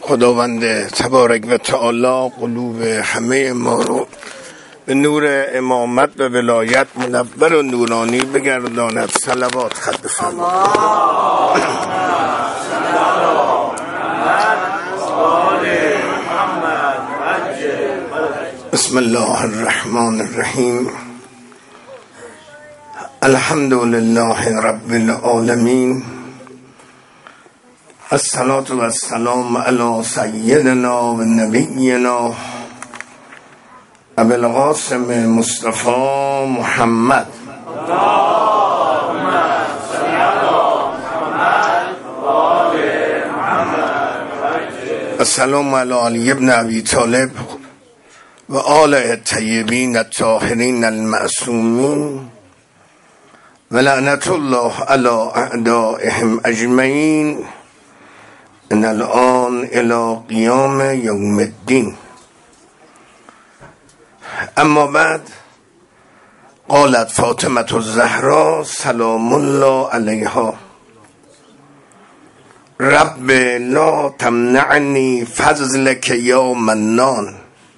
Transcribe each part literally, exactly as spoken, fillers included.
خداوند تبارک و تعالی قلوب همه ما رو به نور امامت و ولایت منور و نورانی بگرداند. صلوات خط بفرمایید. بسم الله الرحمن الرحیم. الحمد لله رب العالمین. الصلاة و السلام علی سیدنا و نبینا ابی القاسم مصطفی محمد. السلام علی علی ابن ابی طالب و آله الطیبین الطاهرین المعصومین و لعنت الله علی اعدائهم اجمعین ان الان الى قیام یوم الدین. اما بعد، قالت فاطمه الزهرا سلام الله علیها: رب لا تمنعنی فضلک یا منان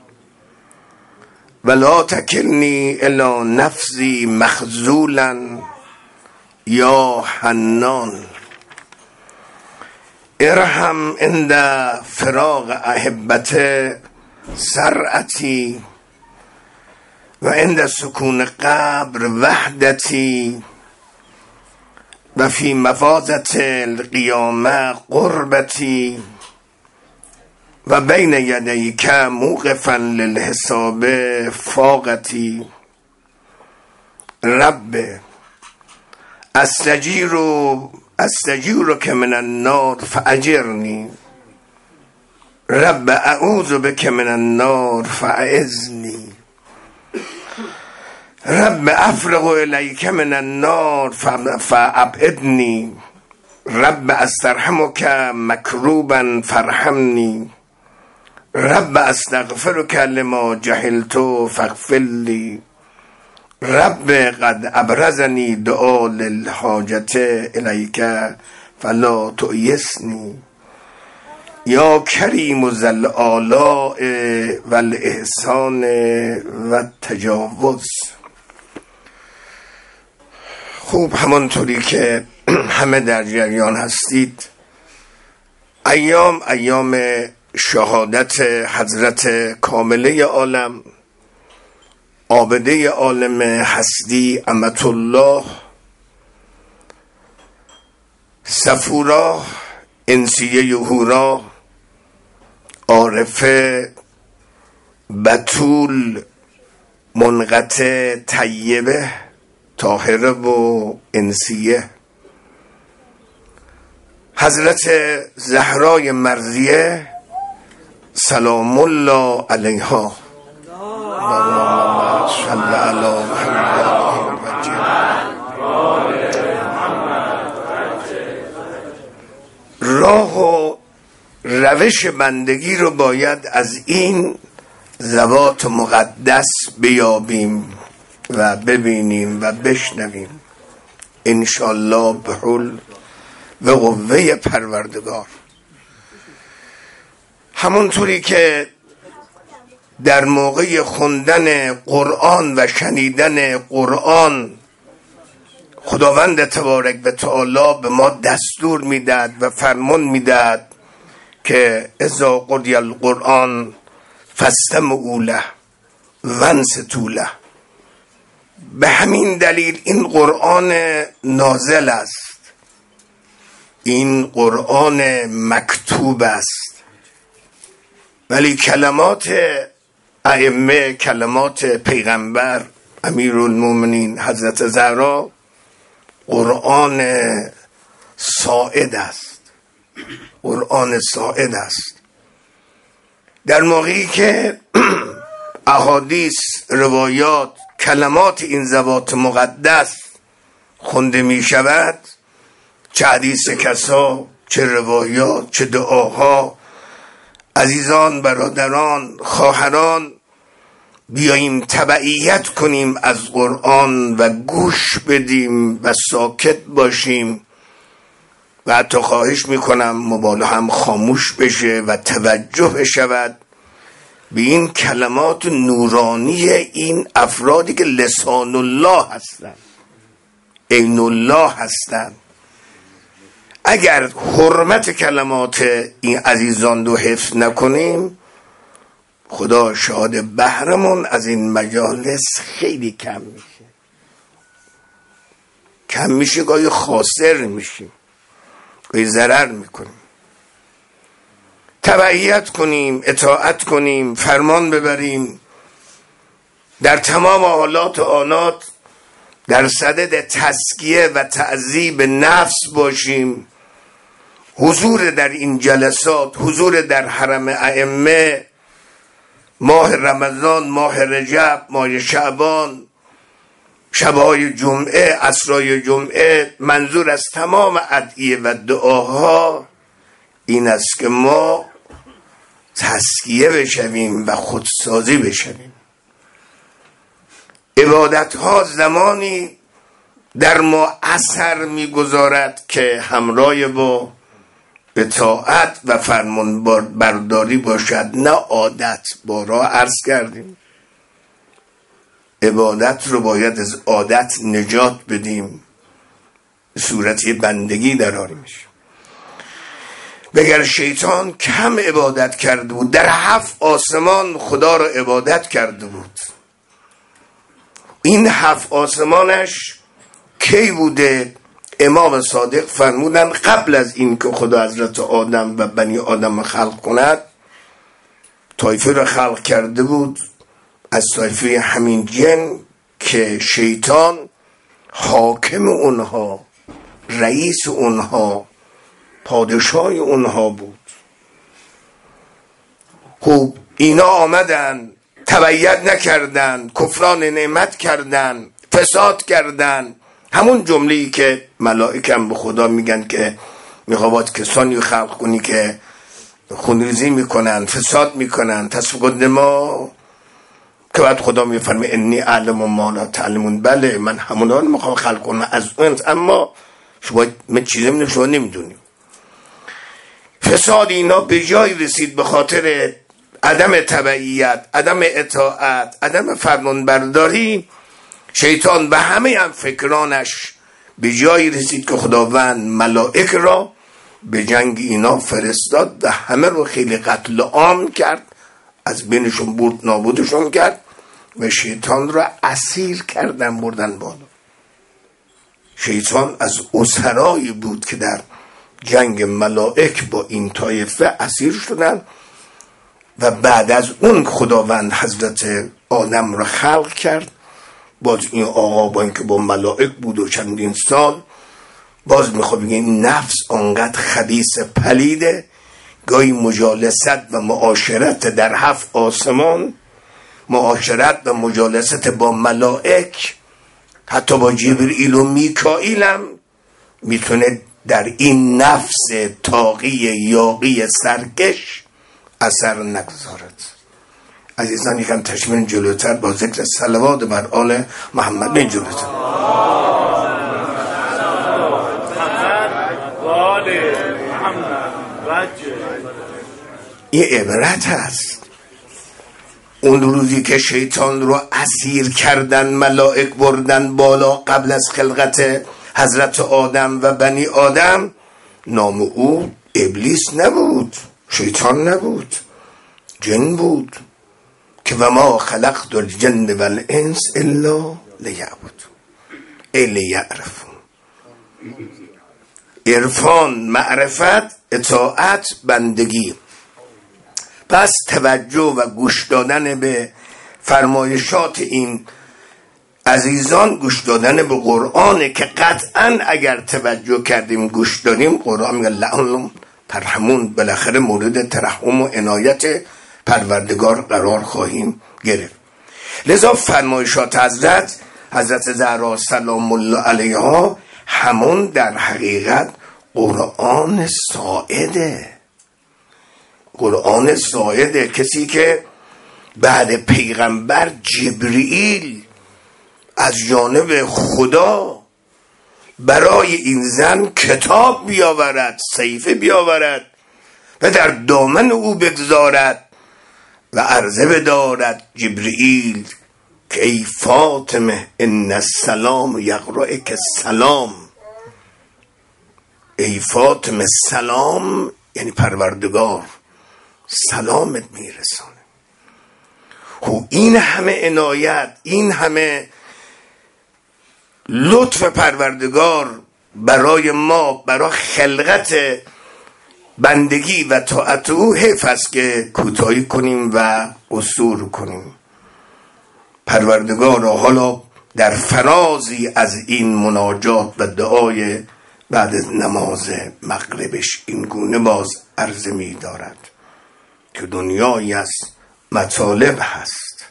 ولا تکلنی الی نفسی مخذولا یا حنان. ارحم عند فراق احبت سرعتی و عند سکون قبر وحدتی و فی مفازت القیامه قربتی و بین یدیک موقفا للحساب فاقتی. رب استجیر استجیرک من النار فاجرنی. رب اعوذ بک من النار فاعذنی. رب افرغ الیک من النار فابعدنی. رب استرحمک مکروبا فارحمنی. رب استغفرک لما جهلت فاغفر لی. رب قد ابرزنی دعا للحاجت الیک فلا تؤیسنی. یا کریم ذل آلاء و الاحسان و التجاوز. خوب، همانطوری که همه در جریان هستید، ایام ایام شهادت حضرت کامله عالم، عابده عالم هستی امة الله صفورا انسیه یهورا عارفه بتول منقطع طیبه طاهره و انسیه، حضرت زهرای مرضیه سلام الله علیها. اللهم صل علی محمد. راه و روش بندگی رو باید از این ذوات مقدس بیابیم و ببینیم و بشنویم انشالله به حول و قوه پروردگار. همونطوری که در موقع خوندن قرآن و شنیدن قرآن خداوند تبارک و تعالی به ما دستور میداد و فرمان میداد که اذا قضی القرآن فاستمعوا له وانصتوا له. به همین دلیل این قرآن نازل است، این قرآن مکتوب است، ولی کلمات ائمه، کلمات پیغمبر امیرالمومنین حضرت زهرا قرآن صاعد است، قرآن صاعد است. در موقعی که احادیث، روایات، کلمات این ذوات مقدس خونده می شود، چه حدیث کسا، چه روایات، چه دعاها، عزیزان، برادران، خواهران، بیاییم تبعیت کنیم از قرآن و گوش بدیم و ساکت باشیم و حتی خواهش میکنم موبایل هم خاموش بشه و توجه بشود به این کلمات نورانی این افرادی که لسان الله هستند، عین الله هستند. اگر حرمت کلمات این عزیزان رو حفظ نکنیم، خدا شاهد، بهرمون از این مجالس خیلی کم میشه، کم میشه، گاهی خاسر میشیم، گاهی ضرر میکنیم. تبعیت کنیم، اطاعت کنیم، فرمان ببریم، در تمام حالات و آنات در صدد تزکیه و تعذیب نفس باشیم. حضور در این جلسات، حضور در حرم ائمه، ماه رمضان، ماه رجب، ماه شعبان، شبهای جمعه، عصرهای جمعه، منظور از تمام ادعیه و دعاها این است که ما تزکیه بشویم و خودسازی بشویم. عبادت ها زمانی در ما اثر میگذارد که همراه با اطاعت و فرمان برداری باشد، نه عادت. بارها عرض کردیم عبادت رو باید از عادت نجات بدیم، به صورت بندگی درآریمش. بگر شیطان کم عبادت کرده بود، در هفت آسمان خدا رو عبادت کرده بود. این هفت آسمانش کی بوده؟ امام صادق فرمودن قبل از این که خدا حضرت آدم و بنی آدم خلق کند، طایفه رو خلق کرده بود از طایفه همین جن که شیطان حاکم اونها، رئیس اونها، پادشاه اونها بود. خب اینا آمدن، تبعیت نکردن، کفران نعمت کردن، فساد کردن. همون جمله‌ای که ملائکه هم به خدا میگن که میخواد کسانی خلق کنی که خونریزی میکنن، فساد میکنن، تسفیک الدماء، که بعد خدا میفرمه انی اعلم ما لا تعلمون. بله من همونا رو میخوام خلق کنم از اون، اما شما من چیزی میدونم شما نمیدونیم. فساد اینا به جای رسید به خاطر عدم تبعیت، عدم اطاعت، عدم فرمان برداری. شیطان به همه هم فکرانش به جای رسید که خداوند ملائک را به جنگ اینا فرستاد و همه رو خیلی قتل عام کرد، از بینشون برد، نابودشون کرد و شیطان را اسیر کردن، بردن بالا. شیطان از اسرایی بود که در جنگ ملائک با این طایفه اسیر شدن و بعد از اون خداوند حضرت آدم را خلق کرد. باز این آقا با اینکه با ملائک بود و چندین سال، باز میخواد بگه این نفس آنقدر خبیث پلیده، گاهی مجالست و معاشرت در هفت آسمان، معاشرت و مجالست با ملائک، حتی با جبرئیل و میکائیل هم میتونه در این نفس طاغی یاغی سرکش اثر نگذارد. عزیزان یکم تشمیل جلوتر با ذکر صلوات بر آل محمد بین جلوتر. این عبرت هست. اون روزی که شیطان رو اسیر کردن، ملائک بردن بالا قبل از خلقت حضرت آدم و بنی آدم، نام او ابلیس نبود، شیطان نبود، جن بود که و ما خلقت الجن والانس الا لیعبدون ای لیعرفون. عرفان، معرفت، اطاعت، بندگی. پس توجه و گوش دادن به فرمایشات این عزیزان، گوش دادن به قرآنه که قطعا اگر توجه کردیم گوش دادیم، قرآن میگه لعلهم ترحمون، بالاخره مورد ترحم و عنایت پروردگار قرار خواهیم گرفت. لذا فرمایشات حضرت حضرت زهرا سلام الله علیها همون در حقیقت قرآن ساعده، قرآن ساعده. کسی که بعد پیغمبر جبرئیل از جانب خدا برای این زن کتاب بیاورد، صحیفه بیاورد و در دامن او بگذارد و عرضه بدارد جبرئیل که ای فاطمه ان السلام یقرئک السلام. ای فاطمه سلام یعنی پروردگار سلامت میرسانه. خب این همه عنایت، این همه لطف پروردگار برای ما، برای خلقت بندگی و طاعت او، حیف است که کوتاهی کنیم و قصور کنیم. پروردگار حالا در فرازی از این مناجات و دعای بعد از نماز مغربش این گونه باز عرض می دارد که دنیایی از مطالب هست.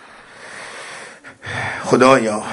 خدایا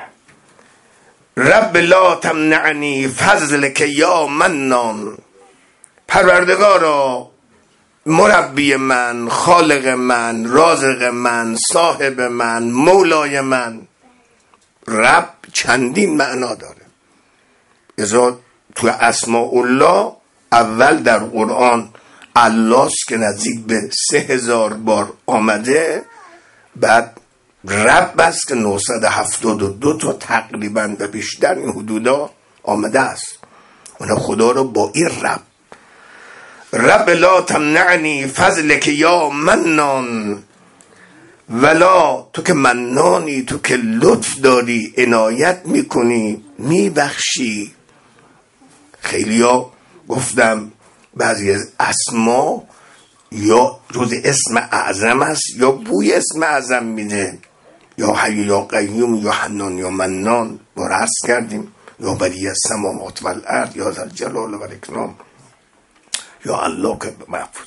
رب لا تمنعنی فضلک یا منان. پروردگارا مربی من، خالق من، رازق من، صاحب من، مولای من. رب چندین معنا داره. ازا تو اسماء الله اول در قرآن الله که نزدیک به سه هزار بار آمده، بعد رب است که نهصد و هفتاد و دو تا تقریبا و بیشتر این حدودا آمده است. اون خدا رو با این رب رب لا تمنعنی فضلک یا منان، ولا تو که منانی، تو که لطف داری، عنایت میکنی، میبخشی. خیلی ها گفتم بعضی از اسما یا جز اسم اعظم است یا بوی اسم اعظم میده، یا حی یا قیوم یا حنان یا منان با عرض کردیم، یا بدیع السماوات والارض یا ذل جلال و الاکرام یا الله که محفوظ.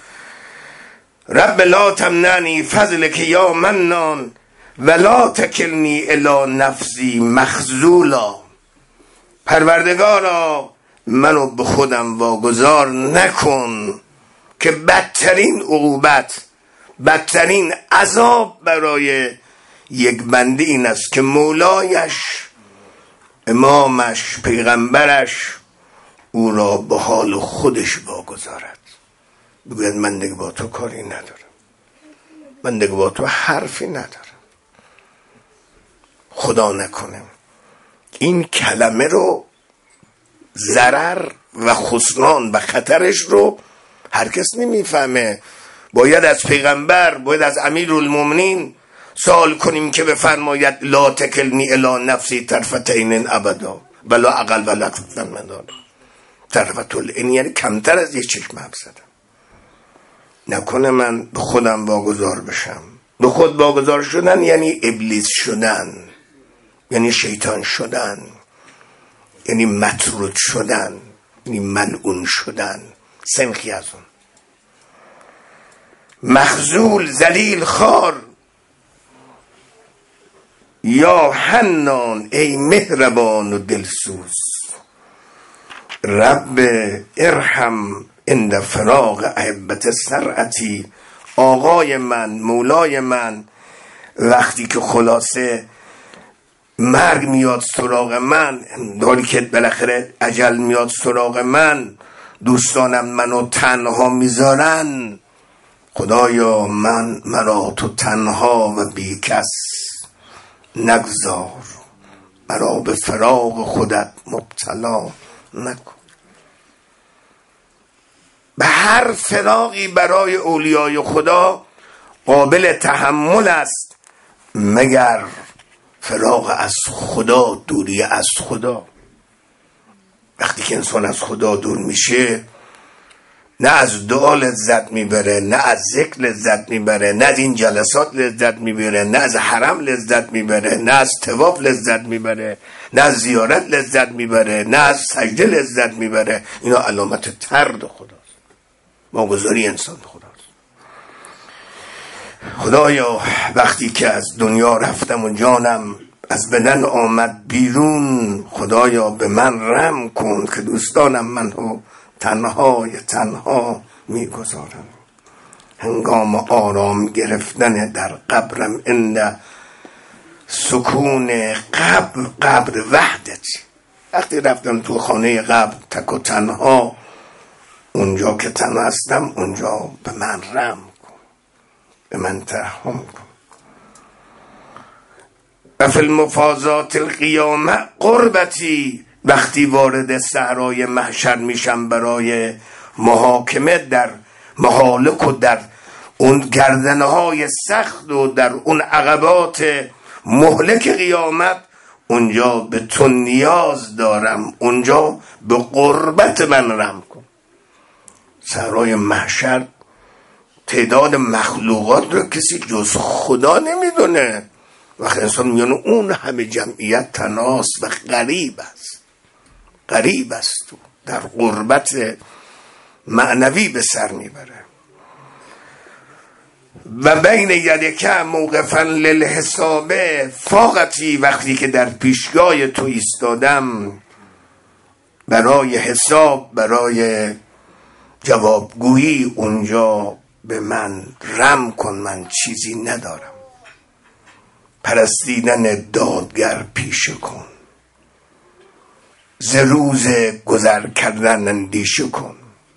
رب لا تمنعنی فضلک یا منان ولا تکلنی الی نفسی مخذولا. پروردگارا منو به خودم واگذار نکن که بدترین عقوبت، بدترین عذاب برای یک بنده این است که مولایش، امامش، پیغمبرش او را به حال خودش واگذارد، بگوید من دیگه با تو کاری ندارم، من دیگه با تو حرفی ندارم. خدا نکنه این کلمه رو، ضرر و خسران و خطرش رو هر کس نمیفهمه. باید از پیغمبر، باید از امیرالمومنین سوال کنیم که بفرماید لا تکلنی الی نفسی طرفت عین ابدا ولا اقل ولا اکثر من دارم. طرفت العین یعنی کمتر از یک چشم حرف زدم. نکنه من به خودم واگذار بشم. به خود واگذار شدن یعنی ابلیس شدن، یعنی شیطان شدن، یعنی مطرود شدن، یعنی ملعون شدن. سنخی از اون مخذول، ذلیل خوار. یا حنان ای مهربان و دلسوز، رب ارحم عند فراق احبت سرعتی. آقای من، مولای من، وقتی که خلاصه مرگ میاد سراغ من، داری که بالاخره اجل میاد سراغ من، دوستانم منو تنها میذارن، خدایا من مرا تو تنها و بی کس نگذار، مرا به فراق خودت مبتلا نکن. به هر فراقی برای اولیای خدا قابل تحمل است مگر فراق از خدا، دوری از خدا. وقتی که انسان از خدا دور میشه، نه از دعا لذت میبره، نه از ذکر لذت میبره، نه از این جلسات لذت میبره، نه از حرم لذت میبره، نه از طواف لذت میبره، نه از زیارت لذت میبره، نه از سجده لذت میبره. اینا علامت طرد خداست، واگذاری انسان خداست. خدایا وقتی که از دنیا رفتم و جانم از بدن آمد بیرون، خدایا به من رحم کن که دوستانم منو تنهای تنها میگذارم. هنگام آرام گرفتن در قبرم، اند سکون قبر، قبر وحدت، وقتی رفتم تو خانه قبل تک و تنها، اونجا که تنها هستم اونجا به من رحم کن، به من ترحم کن. و فی المفازات القیامه قربتی، وقتی وارد صحرای محشر میشم برای محاکمه در مهالک و در اون گردنهای سخت و در اون عقبات مهلک قیامت، اونجا به تو نیاز دارم، اونجا به قربت من رحم کن. صحرای محشر تعداد مخلوقات رو کسی جز خدا نمیدونه. وقتی انسان میونه اون همه جمعیت تناست و غریب است، غریب است تو در غربت معنوی به سر میبره. و بین یدک موقفا للحساب فاقتی، وقتی که در پیشگاه تو ایستادم برای حساب، برای جوابگویی، اونجا به من رحم کن، من چیزی ندارم. پرستیدن دادگر پیشه کن، ز روز گذر کردن اندیشه کن.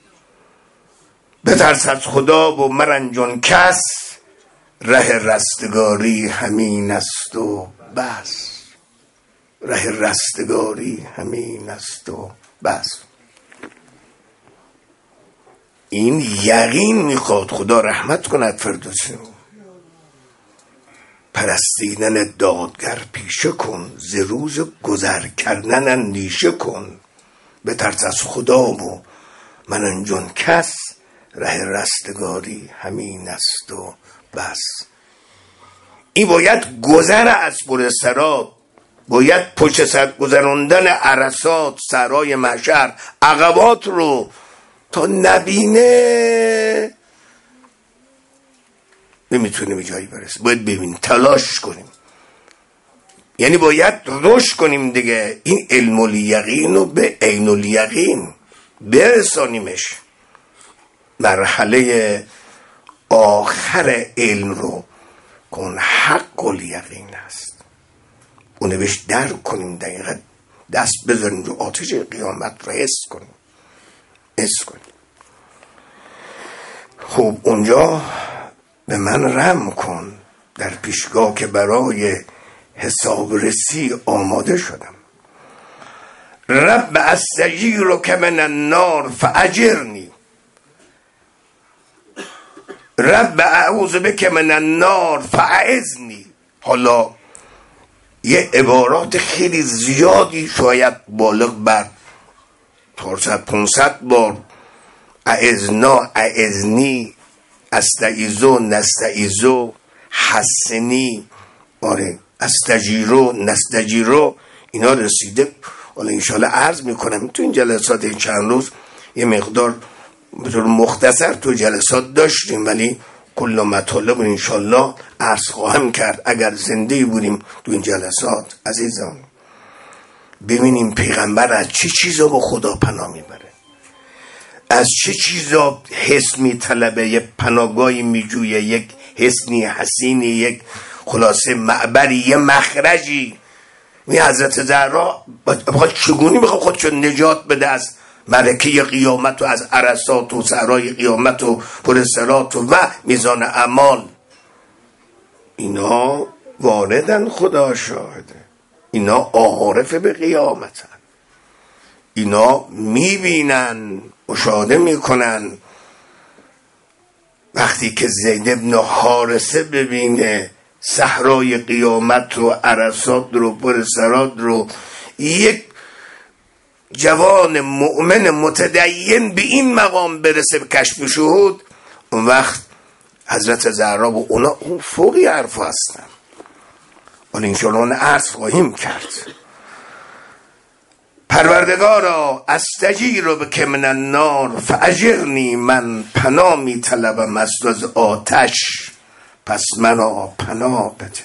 بترس از خدا و مرنجان کس، ره رستگاری همین است و بس. ره رستگاری همین است و بس. این یقین میخواد. خدا رحمت کند فردوسی. پرستیدن دادگر پیشه کن، ز روز گذر کردن اندیشه کن. بترس از خدا و مرنجان کس، ره رستگاری همین است و بس. این باید گذر از پر سرات، باید پشت سر گذراندن عرصات، سرای محشر، عقبات رو تا نبینه نمیتونیم جایی برسیم. باید ببین، تلاش کنیم، یعنی باید رشد کنیم دیگه. این علم الیقین رو به عین الیقین برسانیمش. مرحله آخر علم رو کن حق الیقین است، اونو بهش درک کنیم، دقیقا دست بذاریم رو آتش قیامت رو حس کنیم، حس کنیم. خب اونجا به من رحم کن، در پیشگاه که برای حساب رسی آماده شدم. رب استجیرک من النار فاجرنی، رب اعوذ بک من النار فاعذنی. حالا یه عبارات خیلی زیادی، شاید بالغ بر چهارصد پانصد بار اعذنا، اعذنی، استعیذو، نستعیذو، حسنی، آره استجیرو، نستجیرو، اینا رسیده. حالا انشالله عرض میکنم تو این جلسات این چند روز یه مقدار به طور مختصر تو جلسات داشتیم، ولی کل مطالب انشالله عرض خواهم کرد اگر زنده بودیم تو این جلسات. عزیزان ببینیم پیغمبر از چه چیزا با خدا پناه میبره، از چه چیزا حس میطلبه، یک پناهگاهی میجویه، یک حسنی حسینی، یک خلاصه معبری، یه مخرجی. می حضرت زهرا بخواد چگونی بخواد خودشو نجات بده از ملکه قیامت و از عرصات و صحرای قیامت و پرسرات و میزان اعمال. اینا واردن، خدا شاهده، اینا عارف به قیامتن، اینا میبینن، مشاهده میکنن. وقتی که زید ابن حارثه ببینه صحرای قیامت رو، عرصات رو، پرسرات رو، یک جوان مؤمن متدین به این مقام برسه به کشف شهود، اون وقت حضرت زهرا و اونا اون فوقی حرف هستن. ولی انشاءالله عرض خواهیم کرد. پروردگارا استجیر بک من النار فاجرنی، من پناه می طلبم از تو از آتش، پس منو پناه بده.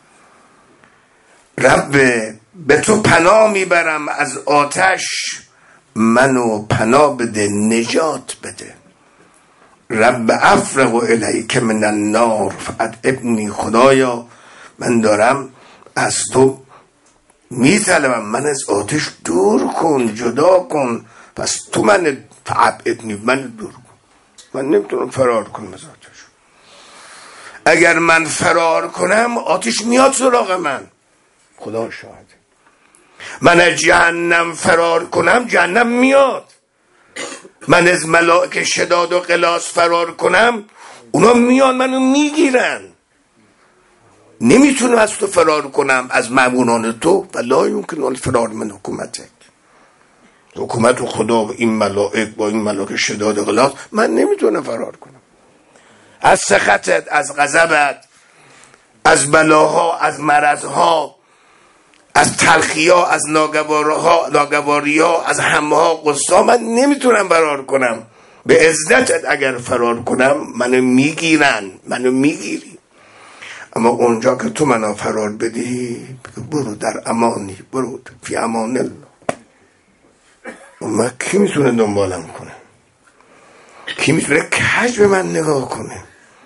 رب به تو پناه میبرم از آتش، منو پناه بده، نجات بده. رب افرغ الیک من النار فادعبنی، خدایا من دارم از تو میطلبم من از آتش دور کن، جدا کن. پس تو من تعبد نی، من دور کن. من نمیتونم فرار کنم از آتش. اگر من فرار کنم آتش میاد سراغ من، خدا شاهد. من از جهنم فرار کنم جهنم میاد. من از ملائکه شداد و غلاظ فرار کنم اونا میان منو میگیرن. نمیتونم از تو فرار کنم، از مامونان تو. و لا یمکن الفرار من حکومتک. حکومت خدا و این ملائک با این ملائکه شداد و غلاظ من نمیتونم فرار کنم. از سخطت، از غضبت، از بلاها، از مرضها، از تلخی‌ها، از ناگوارها، ناگواری‌ها، از همها، غصه من نمیتونم فرار کنم. به عزتت اگر فرار کنم منو میگیرن، منو میگیری. اما اونجا که تو منو فرار بدی، برو در امانی، برو فی امان الله. من کی میتونه دنبالم کنه؟ کی میتونه کج به من نگاه کنه؟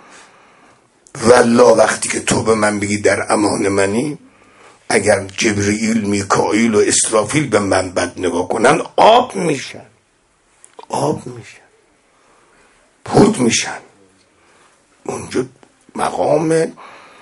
والله وقتی که تو به من بگی در امان منی، اگر جبرئیل، میکائیل و اسرافیل به من بد نگاه کنن آب میشن، آب میشن، پود میشن. اونجا مقام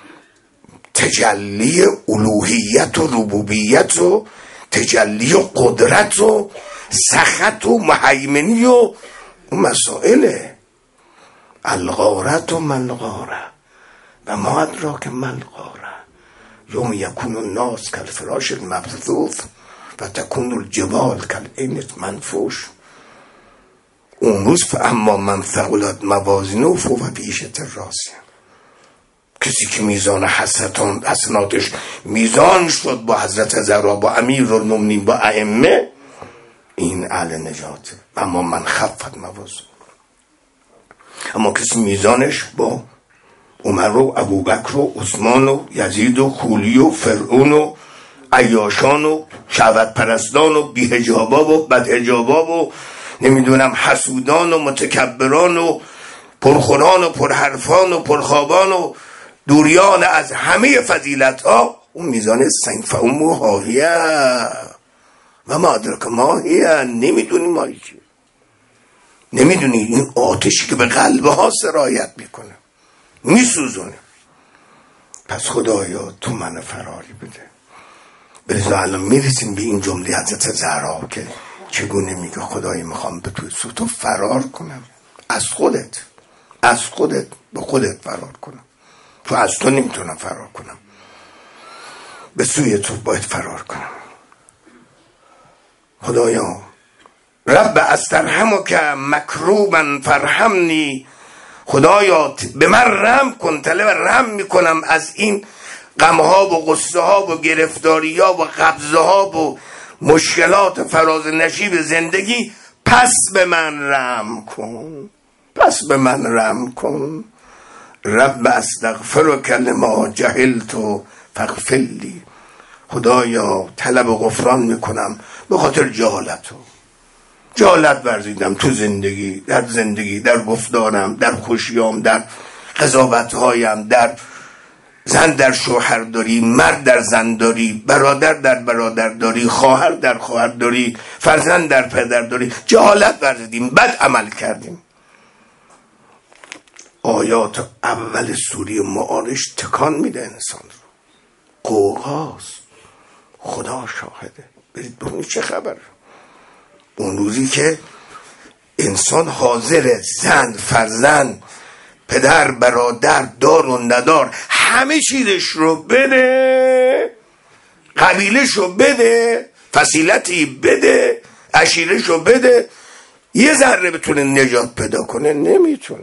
تجلی الوهیت و ربوبیت و تجلی و قدرت و سخط و مهیمنی و مسائله. الغارت و ملغاره و ما ادراک ملغاره. یوم یکون الناس کالفراش المبثوث و تکون الجبال کالعهن المنفوش. اون روز فاما من ثقلت موازینه فهو فی عیشة راضیه. کسی که میزان حسناتش حسناتش میزان شد با حضرت زهرا، با امیرالمومنین، با ائمه، این اهل نجاته. اما من خفت موازینه. اما کسی میزانش با عمر و ابوبکر و عثمان و یزید و خولی و فرعون و عیاشان و شهوت پرستان و بی‌حجابا و بدحجابا و نمیدونم حسودان و متکبران و پرخوران و پرحرفان و پرخوابان و دوریان از همه فضیلت ها، اون میزان سنگ فامو هاهیه و ما ادراک ما هیه. نمیدونی ما چی، نمیدونی این آتشی که به قلبه ها سرایت میکنه، میسوزونه. پس خدایا تو من فراری بده. بلذا الان میرسیم به این جمله حضرت زهرا که چگونه میگه خدای میخوام به توی سو تو فرار کنم، از خودت، از خودت به خودت فرار کنم. تو از تو نمیتونم فرار کنم، به سوی تو باید فرار کنم. خدایا رب استرحمک مکروبا فرحمنی. خدایا به من رحم کن، طلب رحم میکنم از این غمها و غصه ها و گرفتاری ها و قبضه ها و مشکلات فراز نشیب زندگی. پس به من رحم کن، پس به من رحم کن. رب استغفرک لما جهلت فاغفر لی. خدایا طلب غفران میکنم به خاطر جهالت. جهالت ورزیدم تو زندگی، در زندگی، در گفتارم، در خوشیام، در قضاوتهایم، در زن در شوهر داری، مرد در زن داری، برادر در برادر داری، خواهر در خواهر داری، فرزند در پدر داری. جهالت ورزیدیم، بد عمل کردیم. آیات اول سوره معارج تکان میده انسان رو. قوقاست، خدا شاهده. برید ببینید چه خبر. اون روزی که انسان حاضر، زن، فرزند، پدر، برادر، دار و ندار، همه چیزش رو بده، قبیلش رو بده، فصیلتی بده، عشیرش رو بده، یه ذره بتونه نجات پیدا کنه، نمیتونه.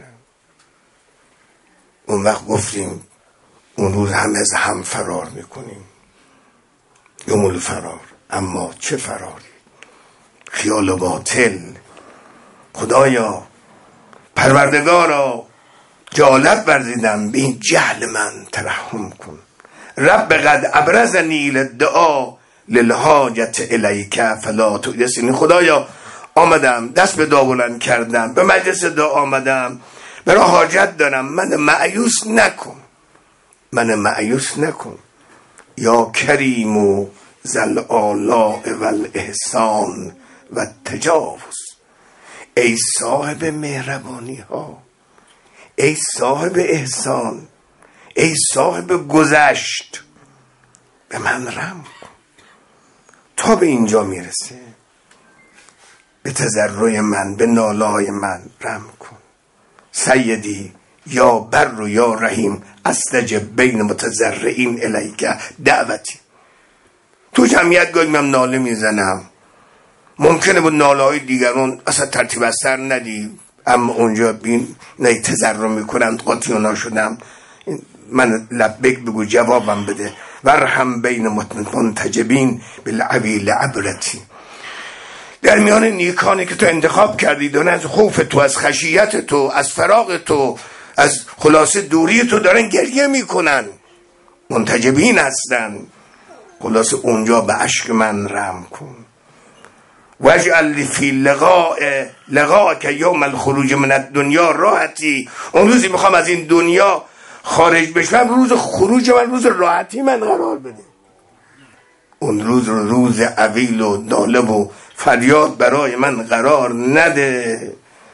اون وقت گفتیم اون روز همه از هم فرار میکنیم، یوم الفرار. اما چه فراری؟ خیال و باطل. خدایا پروردگارا جهالت ورزیدم، به این جهل من ترحم کن. رب قد ابرزنی للدعا للحاجت الیک فلا تؤذنی. خدایا آمدم، دست به دعا بلند کردم، به مجلس دعا آمدم، برای حاجت دارم، من مایوس نکن، من مایوس نکن. یا کریم و زل آلاء و الاحسان و تجاوز. ای صاحب مهربانی ها، ای صاحب احسان، ای صاحب گذشت، به من رحم کن. تا به اینجا میرسه، به تضرع من، به ناله‌های من رحم کن. سیدی یا بر و یا رحیم استجب بین متضرعین الیک دعوتی. تو جمعیت گاهی من ناله میزنم، ممکنه با ناله های دیگران اصلا ترتیب از سر ندی، اما اونجا بین نه تضرع میکنن قاطیونا شدم، من لبک بگو جوابم بده. ورحم بین منتجبین بالعویل عبرتی. در میان نیکانی که تو انتخاب کردی دارن از خوف تو، از خشیت تو، از فراغ تو، از خلاصه دوری تو دارن گریه میکنن، منتجبین هستن. خلاصه اونجا به اشک من رحم کن. واجعل فی لقاء لقاءک یوم الخروج من الدنیا راحتی. اون روزی میخوام از این دنیا خارج بشم، روز خروج من روز راحتی من قرار بده. اون روز رو روز عویل و ناله و فریاد برای من قرار نده.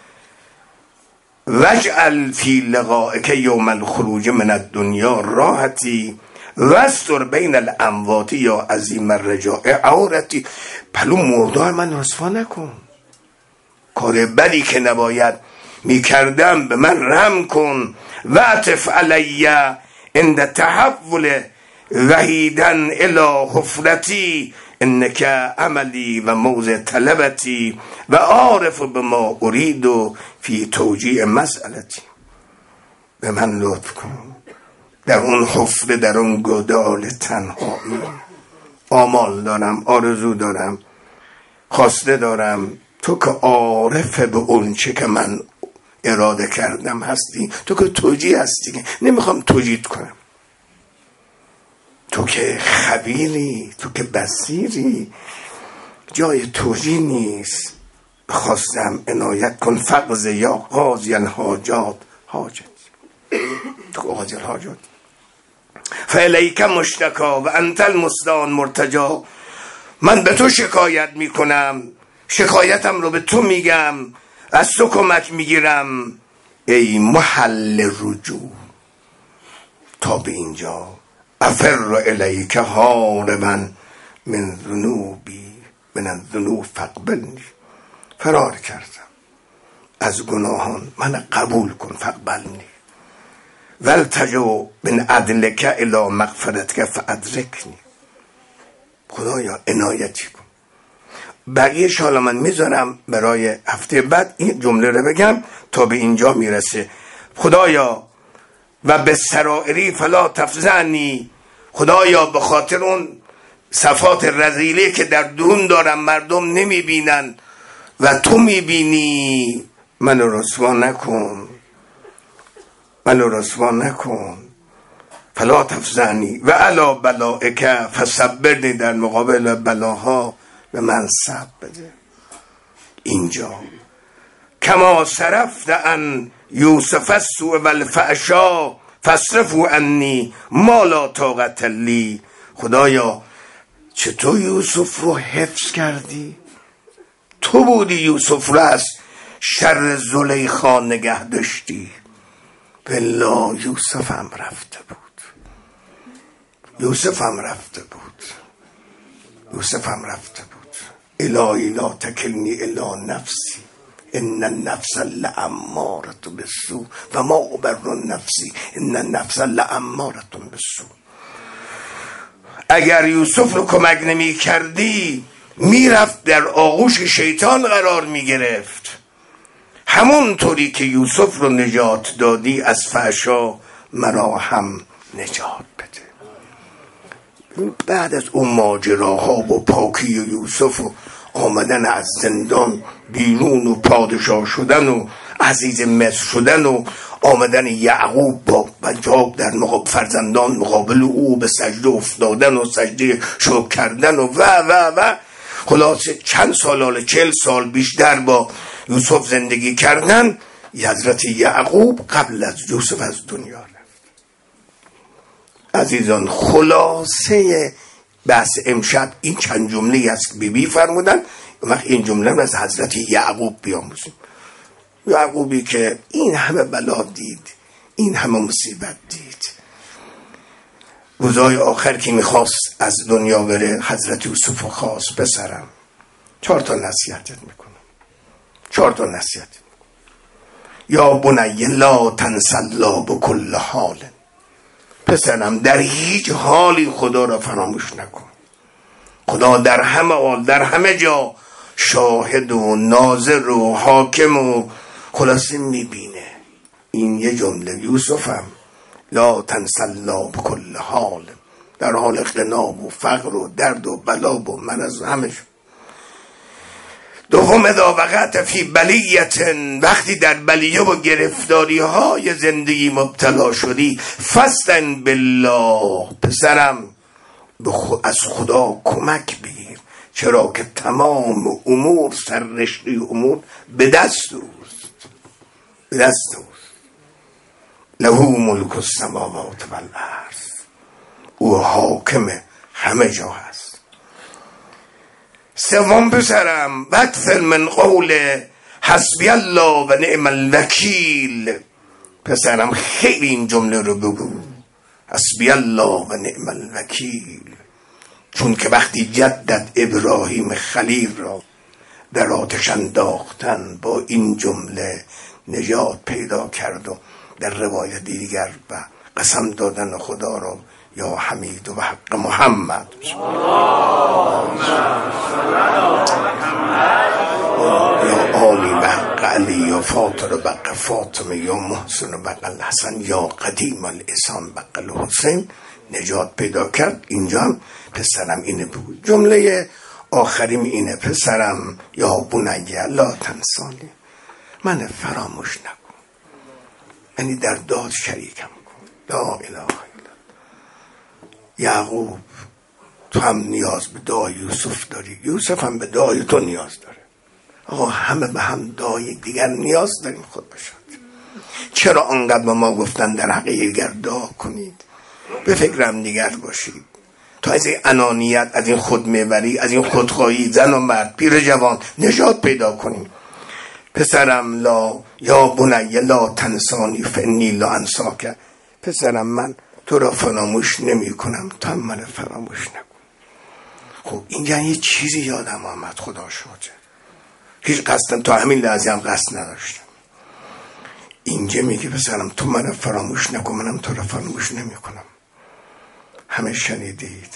واجعل فی لقائک یوم الخروج من الدنیا راحتی واستر بین الاموات یا عظیم الرجاء عورتی. پلو مردار من رسوا نکن، کار بدی که نباید میکردم به من رحم کن. و عطف علی عند تحول وحیدن الی حفرتی انک عملی و موضع طلبتی و عارف بما ارید و فی توجیه مسئلتی. به من لطف کن در اون حفره، در اون گودال تنهایی آمال دارم، آرزو دارم، خواسته دارم. تو که عارف به اون چه که من اراده کردم هستی، تو که توجیه هستی که نمیخوام توجیه کنم، تو که خبیری، تو که بصیری، جای توجیه نیست. خواستم عنایت کن فقض یا قاضی الحاجات حاجت، تو قاضی الحاجات فالیک مشتکا و انت المستعان مرتجا. من به تو شکایت میکنم، شکایتم رو به تو میگم، از تو کمک میگیرم. ای محل رجوع. تا به اینجا افر الیک هاربا من ذنوبی من الذنوب فاقبلنی. فرار کردم از گناهان، من قبول کن فاقبلنی. والتجو من عدلک الی مغفرتک فادرکنی. خدایا عنایتی کن. بقیه شالا من میذارم برای هفته بعد، این جمله رو بگم تا به اینجا میرسه. خدایا و به سرائری فلا تفزعنی. خدایا به خاطر اون صفات رذیله که در درون دارم مردم نمیبینن و تو میبینی، منو رسوا نکن، منو رسوا نکن. فلا تفزعنی و علی بلائک فصبرنی. در مقابل بلاها به من صبر بده. اینجا کما صرفت عن یوسف السوء والفحشا فاصرفوا عنی ما لا طاقت لی. خدایا چطور یوسف رو حفظ کردی؟ تو بودی یوسف رو از شر زلیخا نگه داشتی. بلا یوسف هم رفته بود، یوسف هم رفته بود، یوسف هم رفته بود. الهی لا تکلنی الا نفسی ان النفس لاماره بالسوء و ما ابر نفسی ان النفس لاماره بالسوء. اگر یوسف رو کمک نمی کردی میرفت در آغوش شیطان قرار می گرفت. همون طوری که یوسف رو نجات دادی از فحشا مرا هم نجات بده. بعد از اون ماجراها و پاکی یوسف و آمدن از زندان بیرون و پادشاه شدن و عزیز مصر شدن و آمدن یعقوب با بنجاب در مقابل فرزندان مقابل او به سجده افتادن و سجده شکر کردن و و و و خلاصه چند سال، چل سال بیشتر با یوسف زندگی کردن. حضرت یعقوب قبل از یوسف از دنیا رفت. عزیزان خلاصه بحث امشب این چند جمله است بی بی فرمودن. وقت این جمله از حضرت یعقوب بیاموزیم. یعقوبی که این همه بلا دید، این همه مصیبت دید، روزای آخر که میخواست از دنیا بره حضرت یوسف خواست: پسرم چهار تا نصیحتت میکنم، چهار تا نصیحت. یا بنی لا تنس الله بکل حال، پسرم در هیچ حالی خدا را فراموش نکن. خدا در همه حال، در همه جا شاهد و ناظر و حاکم و خلاصه میبینه. این یه جمله. یوسفم لا تنس الله بکل حال، در حال غنا و فقر و درد و بلا و مرض همش. دوم اذا وقعت فی بلیت، وقتی در بلیه و گرفتاری های زندگی مبتلا شدی، فاستعن بالله، پسرم از خدا کمک بگیر. چرا که تمام امور، سررشته امور به دست اوست، به دست اوست. له ملک السماوات و الارض، او حاکم همه جا هست. سوم پسرم واکثر من قول حسبی الله و نعم الوکیل، پسرم خیلی این جمله رو بگو، حسبی الله و نعم الوکیل. چون که وقتی جدت ابراهیم خلیل را در آتش انداختن با این جمله نجات پیدا کرد و در روایت دیگر و قسم دادن خدا را یا حمید و حق محمد یا آلی و حق علی یا فاطر و بق فاطمه یا محسن و بق الحسن یا قدیم الاسان بق الحسین نجات پیدا کرد. اینجا هم پسرم اینه بگو. جمله آخریم اینه: پسرم یا بنی لا تنسانی، من فراموش نکن. یعنی در داد شریکم کن. لا اله الا الله. یعقوب تو هم نیاز به دعای یوسف داری، یوسف هم به دعای تو نیاز داره. آقا همه به هم دعای دیگر نیاز داریم. خود باشد چرا انقدر به ما گفتن در حق دیگر دعا کنید؟ به فکرم دیگر باشید. تا از این انانیت، از این خودمحوری، از این خودخواهی، زن و مرد، پیر جوان نجات پیدا کنیم. پسرم لا یا بنی لا تنسانی فانی لا انساک، پسرم من تو را فراموش نمی کنم، تو هم من فراموش نکن. خب اینجا یه چیزی یادم آمد، خدا شکر هیچ قصدم تا همین لحظه هم قصد نداشتم. اینجا میگه پسرم تو من فراموش نکن، منم تو را فراموش نمی کنم. همه شنیدید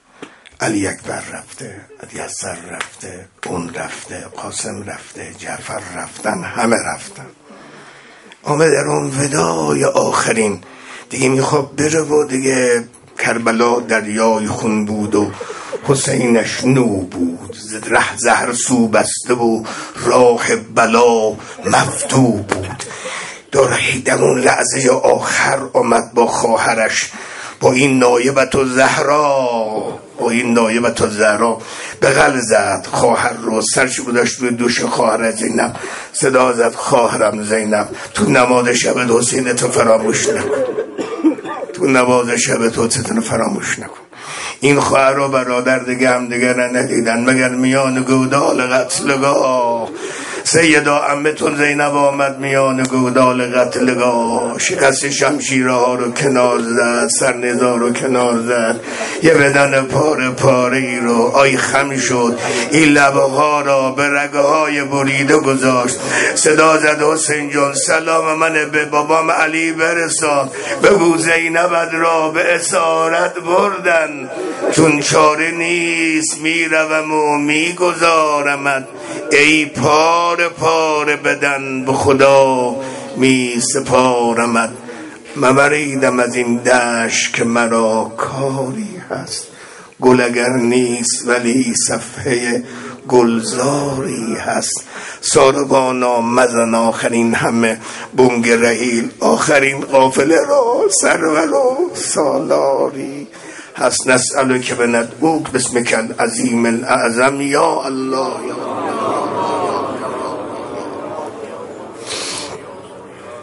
علی اکبر رفته، علی اصغر رفته، اون رفته، قاسم رفته، جعفر رفتن، همه رفتن. آمد در اون ودای آخرین دیگه میخواد بره و دیگه کربلا دریای خون بود و حسینش نو بود، ره زهر سو بسته و راه بلا مفتوح بود. در در اون لحظه آخر آمد با خواهرش، با این نایبت و زهرا، با این نایبت و زهرا بغل زد خواهر رو، سرش گذاشت روی دوش خواهر زینب، صدا زد خواهرم زینب تو نماز شب حسین تو فراموش نکن، تو نماز شب تو حسین فراموش نکن. این خواهر و برادر دیگه هم دیگه ندیدن مگر میان گودال قتلگاه. سیدا عمتون زینب آمد میان گودال قتلگاه، شکست شمشیرها رو کنار زد، سرنزار رو کنار زد، یه بدن پاره پاره ای رو آی خم شد، این لبه ها را به رگه های بریده گذاشت. صدا زد حسین جان سلام من به بابام علی برسان، بگو زینبت را به اسارت بردن، چون چاره نیست میروم و میگذارمت، ای پاره پاره بدن به خدا می سپارمت. مبریدم از این دشت که مرا کاری هست، گل اگر نیست ولی صفحه گلزاری هست. ساربانا مزن آخرین همه بنگ رحیل، آخرین قافله را سرور و سالاری هست. نسألو که به ندعوک بسمک العظیم الاعظم یا الله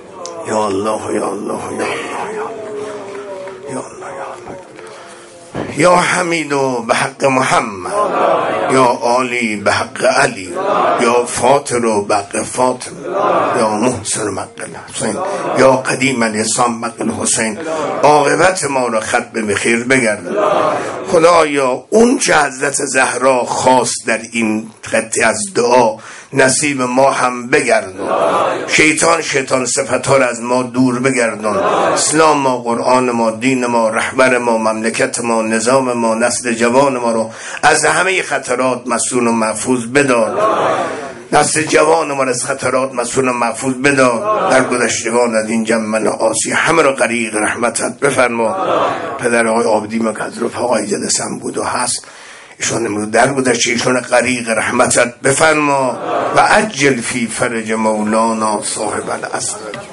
یا الله یا الله یا الله یا الله یا الله یا الله یا الله یا حمید و به حق محمد، یا عالی به حق علی، یا فاطر و به حق فاطمه، یا محسن مقل حسین، یا قدیم الیسان مقل حسین. عاقبت ما را ختم به خیر بگردن. خدایا اون چه حضرت زهرا خواست در این خطی از دعا نصیب ما هم بگردن. شیطان شیطان صفتها را از ما دور بگردن. اسلام ما، قرآن ما، دین ما، رهبر ما، مملکت ما، نظام ما، نسل جوان ما رو از همه خطرات مسئول و محفوظ بدار. نسل جوان ما از خطرات مسئول و محفوظ بدار. در گذشتگان از این جمع آسی همه رو غریق رحمتت بفرما. پدر آقای عابدی ما که از رفقای جلسم بود و هست، ایشون امروز در گذشته ایشون غریق رحمتت بفرما و عجل فی فرج مولانا صاحب العصر.